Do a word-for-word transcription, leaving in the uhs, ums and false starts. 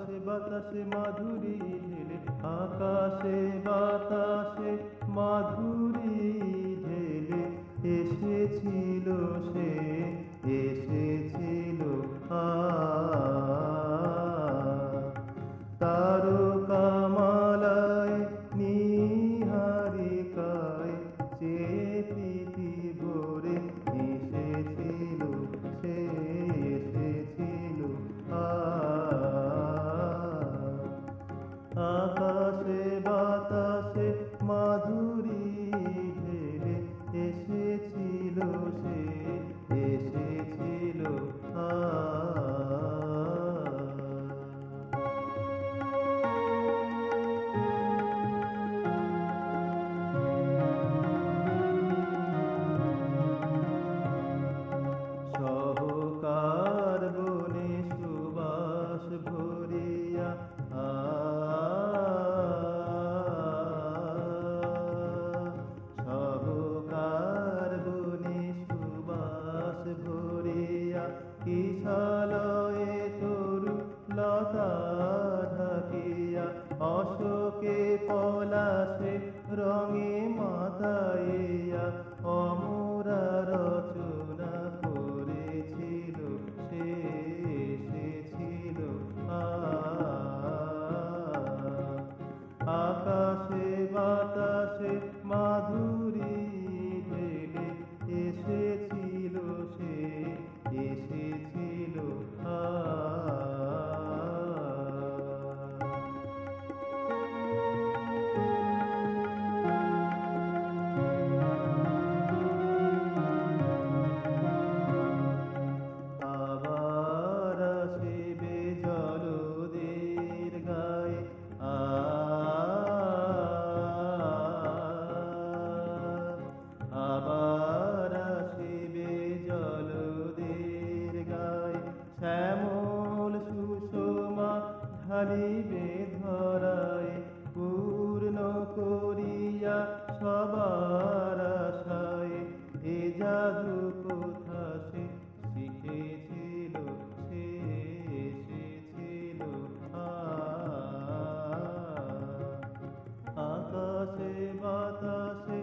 আকাশে বাতাসে মাধুরী ঢেলে, আকাশে বাতাসে মাধুরী ঢেলে এসেছিল সে, এসেছিল আজ। তারকামালায় নীহারিকায় চেয়ে প্রীতি ভরে এসেছিল সে, এসেছিল আজ। আকাশে বাতাসে মাধুরী ঢেলে এসেছিল সে, এসেছিল আজ। সহকার বনে সুবাস ভরিয়া আ সহকার বনে সুবাস ভরিয়া কিশলয়ে তরু লতা ঢাকিয়া, অশোকে পলাশে রঙে মাতাইয়া অমরা রচনা করেছিল সে, এসেছিল আজ। আকাশে বাতাসে মাধুরী ঢেলে এসেছিল সে, এসেছিল আজ। আবার আসিবে জলদের গায়ে আ আবার আসিবে জলদের গায়ে, শ্যামল সুষমা ঢালিবে ধরায়, পূর্ণ করিয়া সবার আশায় এ জাদু কোথা সে শিখেছিল সে, এসেছিল আজ। আকাশে বাতাসে